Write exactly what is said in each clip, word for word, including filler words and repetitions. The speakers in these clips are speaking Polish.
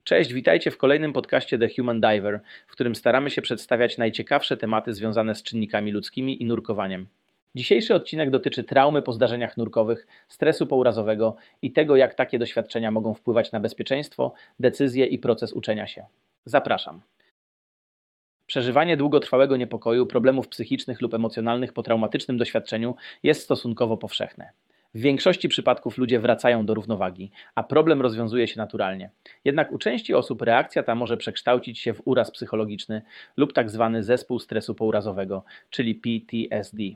Cześć, witajcie w kolejnym podcaście The Human Diver, w którym staramy się przedstawiać najciekawsze tematy związane z czynnikami ludzkimi i nurkowaniem. Dzisiejszy odcinek dotyczy traumy po zdarzeniach nurkowych, stresu pourazowego i tego, jak takie doświadczenia mogą wpływać na bezpieczeństwo, decyzje i proces uczenia się. Zapraszam. Przeżywanie długotrwałego niepokoju, problemów psychicznych lub emocjonalnych po traumatycznym doświadczeniu jest stosunkowo powszechne. W większości przypadków ludzie wracają do równowagi, a problem rozwiązuje się naturalnie. Jednak u części osób reakcja ta może przekształcić się w uraz psychologiczny lub tak zwany zespół stresu pourazowego, czyli P T S D.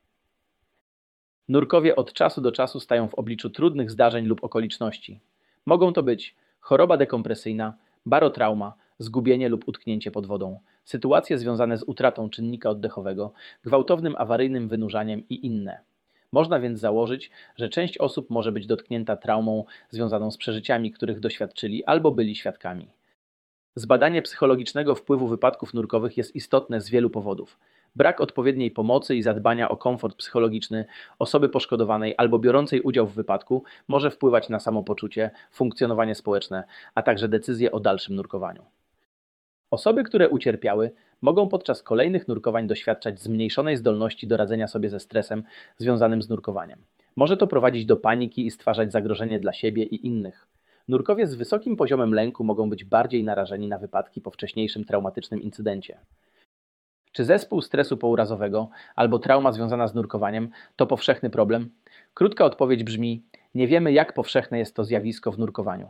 Nurkowie od czasu do czasu stają w obliczu trudnych zdarzeń lub okoliczności. Mogą to być choroba dekompresyjna, barotrauma, zgubienie lub utknięcie pod wodą, sytuacje związane z utratą czynnika oddechowego, gwałtownym awaryjnym wynurzaniem i inne. Można więc założyć, że część osób może być dotknięta traumą związaną z przeżyciami, których doświadczyli albo byli świadkami. Zbadanie psychologicznego wpływu wypadków nurkowych jest istotne z wielu powodów. Brak odpowiedniej pomocy i zadbania o komfort psychologiczny osoby poszkodowanej albo biorącej udział w wypadku może wpływać na samopoczucie, funkcjonowanie społeczne, a także decyzje o dalszym nurkowaniu. Osoby, które ucierpiały, mogą podczas kolejnych nurkowań doświadczać zmniejszonej zdolności do radzenia sobie ze stresem związanym z nurkowaniem. Może to prowadzić do paniki i stwarzać zagrożenie dla siebie i innych. Nurkowie z wysokim poziomem lęku mogą być bardziej narażeni na wypadki po wcześniejszym traumatycznym incydencie. Czy zespół stresu pourazowego albo trauma związana z nurkowaniem to powszechny problem? Krótka odpowiedź brzmi: nie wiemy, jak powszechne jest to zjawisko w nurkowaniu.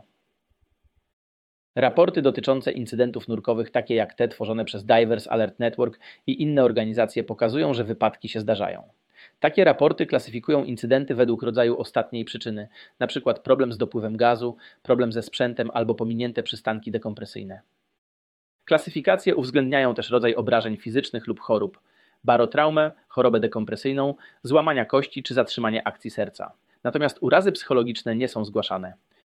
Raporty dotyczące incydentów nurkowych, takie jak te tworzone przez Divers Alert Network i inne organizacje, pokazują, że wypadki się zdarzają. Takie raporty klasyfikują incydenty według rodzaju ostatniej przyczyny, np. problem z dopływem gazu, problem ze sprzętem albo pominięte przystanki dekompresyjne. Klasyfikacje uwzględniają też rodzaj obrażeń fizycznych lub chorób, barotraumę, chorobę dekompresyjną, złamania kości czy zatrzymanie akcji serca. Natomiast urazy psychologiczne nie są zgłaszane.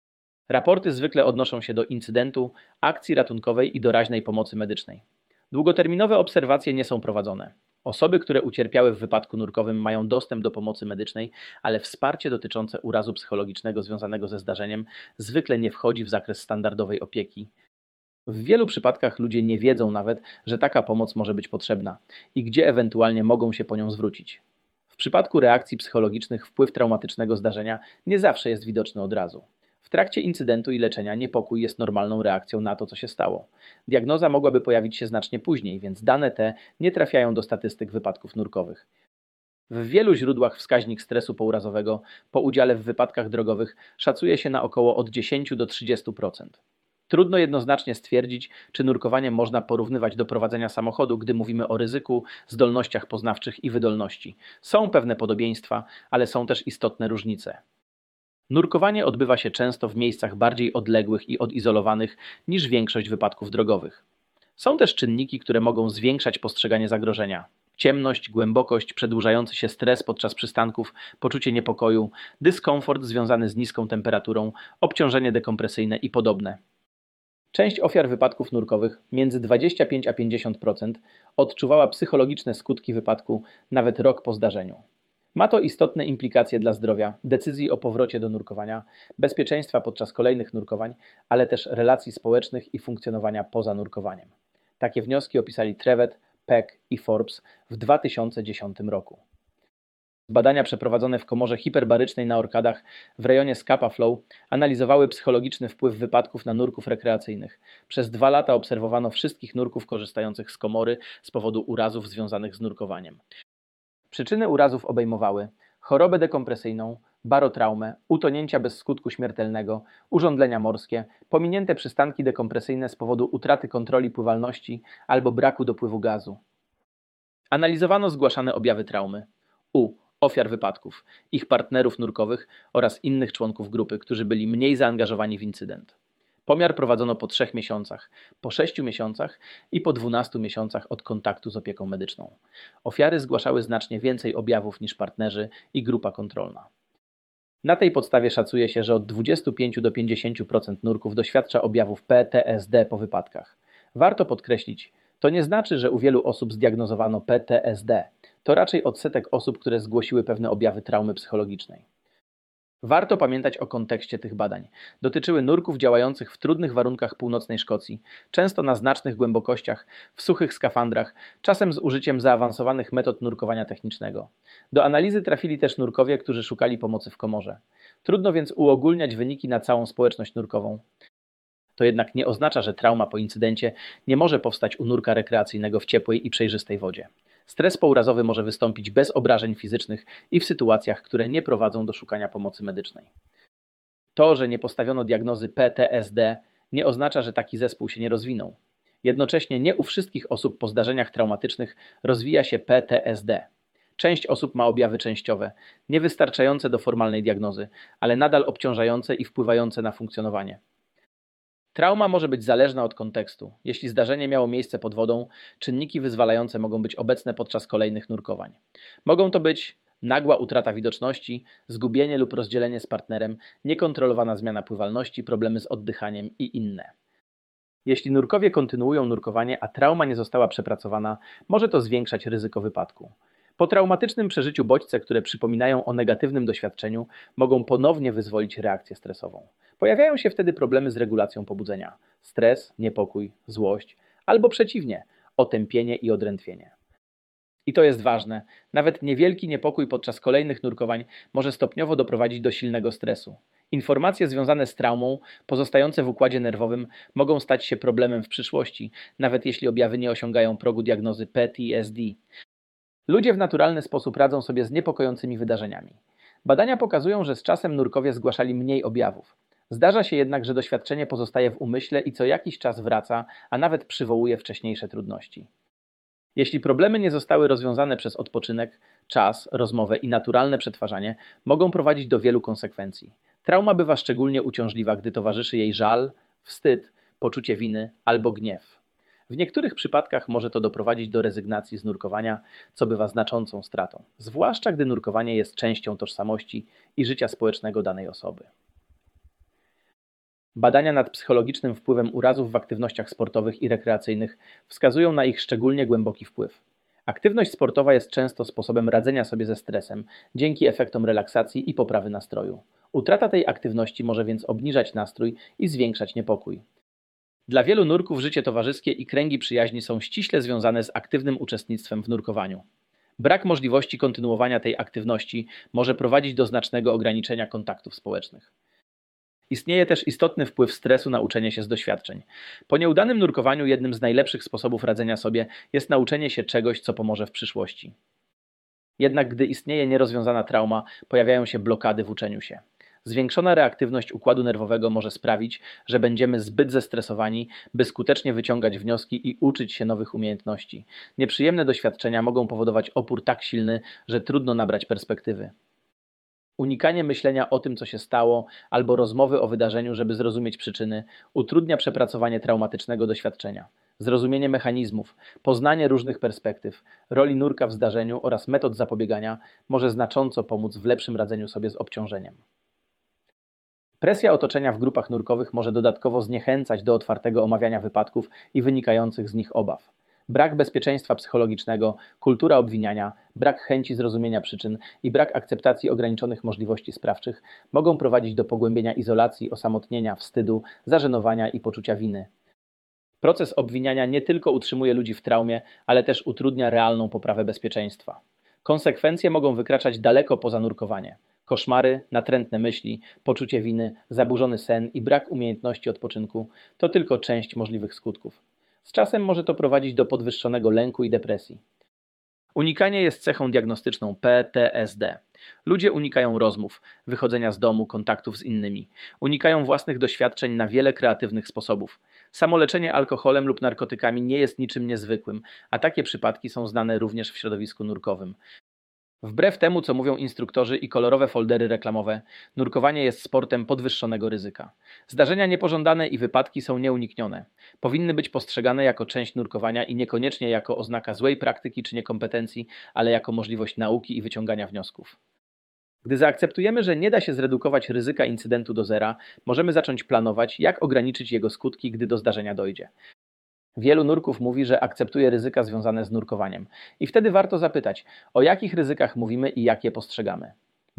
Raporty zwykle odnoszą się do incydentu, akcji ratunkowej i doraźnej pomocy medycznej. Długoterminowe obserwacje nie są prowadzone. Osoby, które ucierpiały w wypadku nurkowym, mają dostęp do pomocy medycznej, ale wsparcie dotyczące urazu psychologicznego związanego ze zdarzeniem zwykle nie wchodzi w zakres standardowej opieki. W wielu przypadkach ludzie nie wiedzą nawet, że taka pomoc może być potrzebna i gdzie ewentualnie mogą się po nią zwrócić. W przypadku reakcji psychologicznych wpływ traumatycznego zdarzenia nie zawsze jest widoczny od razu. W trakcie incydentu i leczenia niepokój jest normalną reakcją na to, co się stało. Diagnoza mogłaby pojawić się znacznie później, więc dane te nie trafiają do statystyk wypadków nurkowych. W wielu źródłach wskaźnik stresu pourazowego po udziale w wypadkach drogowych szacuje się na około od dziesięć do trzydziestu procent. Trudno jednoznacznie stwierdzić, czy nurkowanie można porównywać do prowadzenia samochodu, gdy mówimy o ryzyku, zdolnościach poznawczych i wydolności. Są pewne podobieństwa, ale są też istotne różnice. Nurkowanie odbywa się często w miejscach bardziej odległych i odizolowanych niż większość wypadków drogowych. Są też czynniki, które mogą zwiększać postrzeganie zagrożenia. Ciemność, głębokość, przedłużający się stres podczas przystanków, poczucie niepokoju, dyskomfort związany z niską temperaturą, obciążenie dekompresyjne i podobne. Część ofiar wypadków nurkowych, między dwadzieścia pięć a pięćdziesiąt procent, odczuwała psychologiczne skutki wypadku nawet rok po zdarzeniu. Ma to istotne implikacje dla zdrowia, decyzji o powrocie do nurkowania, bezpieczeństwa podczas kolejnych nurkowań, ale też relacji społecznych i funkcjonowania poza nurkowaniem. Takie wnioski opisali Trevet, Peck i Forbes w dwa tysiące dziesiątym roku. Badania przeprowadzone w komorze hiperbarycznej na Orkadach w rejonie Scapa Flow analizowały psychologiczny wpływ wypadków na nurków rekreacyjnych. Przez dwa lata obserwowano wszystkich nurków korzystających z komory z powodu urazów związanych z nurkowaniem. Przyczyny urazów obejmowały chorobę dekompresyjną, barotraumę, utonięcia bez skutku śmiertelnego, urządlenia morskie, pominięte przystanki dekompresyjne z powodu utraty kontroli pływalności albo braku dopływu gazu. Analizowano zgłaszane objawy traumy u ofiar wypadków, ich partnerów nurkowych oraz innych członków grupy, którzy byli mniej zaangażowani w incydent. Pomiar prowadzono po trzech miesiącach, po sześciu miesiącach i po dwunastu miesiącach od kontaktu z opieką medyczną. Ofiary zgłaszały znacznie więcej objawów niż partnerzy i grupa kontrolna. Na tej podstawie szacuje się, że od dwudziestu pięciu do pięćdziesięciu procent nurków doświadcza objawów P T S D po wypadkach. Warto podkreślić, to nie znaczy, że u wielu osób zdiagnozowano P T S D. To raczej odsetek osób, które zgłosiły pewne objawy traumy psychologicznej. Warto pamiętać o kontekście tych badań. Dotyczyły nurków działających w trudnych warunkach północnej Szkocji, często na znacznych głębokościach, w suchych skafandrach, czasem z użyciem zaawansowanych metod nurkowania technicznego. Do analizy trafili też nurkowie, którzy szukali pomocy w komorze. Trudno więc uogólniać wyniki na całą społeczność nurkową. To jednak nie oznacza, że trauma po incydencie nie może powstać u nurka rekreacyjnego w ciepłej i przejrzystej wodzie. Stres pourazowy może wystąpić bez obrażeń fizycznych i w sytuacjach, które nie prowadzą do szukania pomocy medycznej. To, że nie postawiono diagnozy P T S D, nie oznacza, że taki zespół się nie rozwinął. Jednocześnie nie u wszystkich osób po zdarzeniach traumatycznych rozwija się P T S D. Część osób ma objawy częściowe, niewystarczające do formalnej diagnozy, ale nadal obciążające i wpływające na funkcjonowanie. Trauma może być zależna od kontekstu. Jeśli zdarzenie miało miejsce pod wodą, czynniki wyzwalające mogą być obecne podczas kolejnych nurkowań. Mogą to być nagła utrata widoczności, zgubienie lub rozdzielenie z partnerem, niekontrolowana zmiana pływalności, problemy z oddychaniem i inne. Jeśli nurkowie kontynuują nurkowanie, a trauma nie została przepracowana, może to zwiększać ryzyko wypadku. Po traumatycznym przeżyciu bodźce, które przypominają o negatywnym doświadczeniu, mogą ponownie wyzwolić reakcję stresową. Pojawiają się wtedy problemy z regulacją pobudzenia. Stres, niepokój, złość, albo przeciwnie, otępienie i odrętwienie. I to jest ważne, nawet niewielki niepokój podczas kolejnych nurkowań może stopniowo doprowadzić do silnego stresu. Informacje związane z traumą, pozostające w układzie nerwowym, mogą stać się problemem w przyszłości, nawet jeśli objawy nie osiągają progu diagnozy P T S D. Ludzie w naturalny sposób radzą sobie z niepokojącymi wydarzeniami. Badania pokazują, że z czasem nurkowie zgłaszali mniej objawów. Zdarza się jednak, że doświadczenie pozostaje w umyśle i co jakiś czas wraca, a nawet przywołuje wcześniejsze trudności. Jeśli problemy nie zostały rozwiązane przez odpoczynek, czas, rozmowę i naturalne przetwarzanie, mogą prowadzić do wielu konsekwencji. Trauma bywa szczególnie uciążliwa, gdy towarzyszy jej żal, wstyd, poczucie winy albo gniew. W niektórych przypadkach może to doprowadzić do rezygnacji z nurkowania, co bywa znaczącą stratą, zwłaszcza gdy nurkowanie jest częścią tożsamości i życia społecznego danej osoby. Badania nad psychologicznym wpływem urazów w aktywnościach sportowych i rekreacyjnych wskazują na ich szczególnie głęboki wpływ. Aktywność sportowa jest często sposobem radzenia sobie ze stresem, dzięki efektom relaksacji i poprawy nastroju. Utrata tej aktywności może więc obniżać nastrój i zwiększać niepokój. Dla wielu nurków życie towarzyskie i kręgi przyjaźni są ściśle związane z aktywnym uczestnictwem w nurkowaniu. Brak możliwości kontynuowania tej aktywności może prowadzić do znacznego ograniczenia kontaktów społecznych. Istnieje też istotny wpływ stresu na uczenie się z doświadczeń. Po nieudanym nurkowaniu jednym z najlepszych sposobów radzenia sobie jest nauczenie się czegoś, co pomoże w przyszłości. Jednak gdy istnieje nierozwiązana trauma, pojawiają się blokady w uczeniu się. Zwiększona reaktywność układu nerwowego może sprawić, że będziemy zbyt zestresowani, by skutecznie wyciągać wnioski i uczyć się nowych umiejętności. Nieprzyjemne doświadczenia mogą powodować opór tak silny, że trudno nabrać perspektywy. Unikanie myślenia o tym, co się stało, albo rozmowy o wydarzeniu, żeby zrozumieć przyczyny, utrudnia przepracowanie traumatycznego doświadczenia. Zrozumienie mechanizmów, poznanie różnych perspektyw, roli nurka w zdarzeniu oraz metod zapobiegania może znacząco pomóc w lepszym radzeniu sobie z obciążeniem. Presja otoczenia w grupach nurkowych może dodatkowo zniechęcać do otwartego omawiania wypadków i wynikających z nich obaw. Brak bezpieczeństwa psychologicznego, kultura obwiniania, brak chęci zrozumienia przyczyn i brak akceptacji ograniczonych możliwości sprawczych mogą prowadzić do pogłębienia izolacji, osamotnienia, wstydu, zażenowania i poczucia winy. Proces obwiniania nie tylko utrzymuje ludzi w traumie, ale też utrudnia realną poprawę bezpieczeństwa. Konsekwencje mogą wykraczać daleko poza nurkowanie. Koszmary, natrętne myśli, poczucie winy, zaburzony sen i brak umiejętności odpoczynku to tylko część możliwych skutków. Z czasem może to prowadzić do podwyższonego lęku i depresji. Unikanie jest cechą diagnostyczną P T S D. Ludzie unikają rozmów, wychodzenia z domu, kontaktów z innymi. Unikają własnych doświadczeń na wiele kreatywnych sposobów. Samoleczenie alkoholem lub narkotykami nie jest niczym niezwykłym, a takie przypadki są znane również w środowisku nurkowym. Wbrew temu, co mówią instruktorzy i kolorowe foldery reklamowe, nurkowanie jest sportem podwyższonego ryzyka. Zdarzenia niepożądane i wypadki są nieuniknione. Powinny być postrzegane jako część nurkowania i niekoniecznie jako oznaka złej praktyki czy niekompetencji, ale jako możliwość nauki i wyciągania wniosków. Gdy zaakceptujemy, że nie da się zredukować ryzyka incydentu do zera, możemy zacząć planować, jak ograniczyć jego skutki, gdy do zdarzenia dojdzie. Wielu nurków mówi, że akceptuje ryzyka związane z nurkowaniem. I wtedy warto zapytać, o jakich ryzykach mówimy i jak je postrzegamy.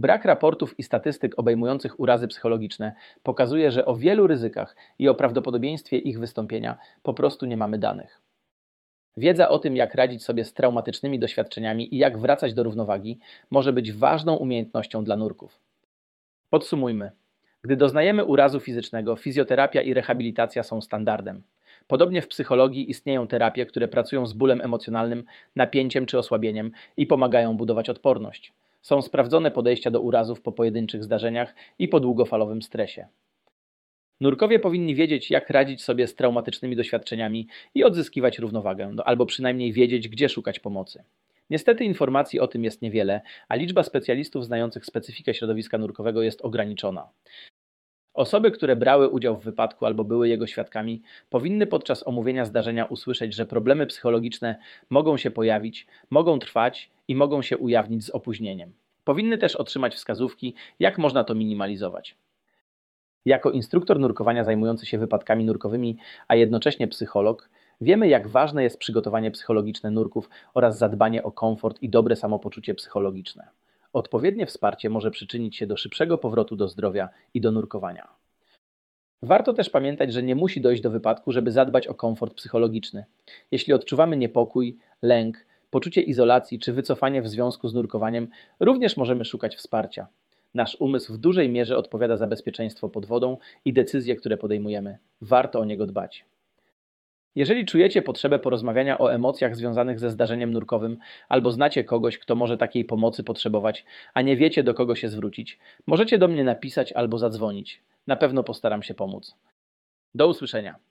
Brak raportów i statystyk obejmujących urazy psychologiczne pokazuje, że o wielu ryzykach i o prawdopodobieństwie ich wystąpienia po prostu nie mamy danych. Wiedza o tym, jak radzić sobie z traumatycznymi doświadczeniami i jak wracać do równowagi, może być ważną umiejętnością dla nurków. Podsumujmy. Gdy doznajemy urazu fizycznego, fizjoterapia i rehabilitacja są standardem. Podobnie w psychologii istnieją terapie, które pracują z bólem emocjonalnym, napięciem czy osłabieniem i pomagają budować odporność. Są sprawdzone podejścia do urazów po pojedynczych zdarzeniach i po długofalowym stresie. Nurkowie powinni wiedzieć, jak radzić sobie z traumatycznymi doświadczeniami i odzyskiwać równowagę, no, albo przynajmniej wiedzieć, gdzie szukać pomocy. Niestety informacji o tym jest niewiele, a liczba specjalistów znających specyfikę środowiska nurkowego jest ograniczona. Osoby, które brały udział w wypadku albo były jego świadkami, powinny podczas omówienia zdarzenia usłyszeć, że problemy psychologiczne mogą się pojawić, mogą trwać i mogą się ujawnić z opóźnieniem. Powinny też otrzymać wskazówki, jak można to minimalizować. Jako instruktor nurkowania zajmujący się wypadkami nurkowymi, a jednocześnie psycholog, wiemy, jak ważne jest przygotowanie psychologiczne nurków oraz zadbanie o komfort i dobre samopoczucie psychologiczne. Odpowiednie wsparcie może przyczynić się do szybszego powrotu do zdrowia i do nurkowania. Warto też pamiętać, że nie musi dojść do wypadku, żeby zadbać o komfort psychologiczny. Jeśli odczuwamy niepokój, lęk, poczucie izolacji czy wycofanie w związku z nurkowaniem, również możemy szukać wsparcia. Nasz umysł w dużej mierze odpowiada za bezpieczeństwo pod wodą i decyzje, które podejmujemy. Warto o niego dbać. Jeżeli czujecie potrzebę porozmawiania o emocjach związanych ze zdarzeniem nurkowym albo znacie kogoś, kto może takiej pomocy potrzebować, a nie wiecie, do kogo się zwrócić, możecie do mnie napisać albo zadzwonić. Na pewno postaram się pomóc. Do usłyszenia.